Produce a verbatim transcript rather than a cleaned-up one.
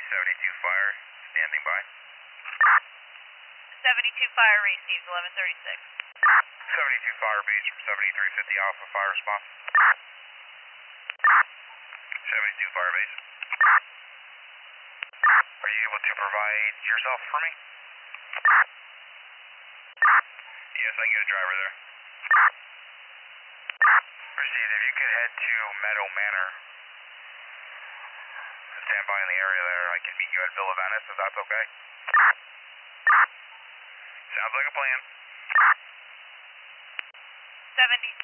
seventy-two Fire, standing by. seventy-two Fire received, eleven thirty-six. seventy-two Fire base from seventy-three fifty Alpha, fire response. seventy-two Fire base. Are you able to provide yourself for me? Yes, I can get a driver there. Received, if you could head to Meadow Manor. Stand by in the area there. I can meet you at Villa Venice if that's okay. Sounds like a plan. seventy-two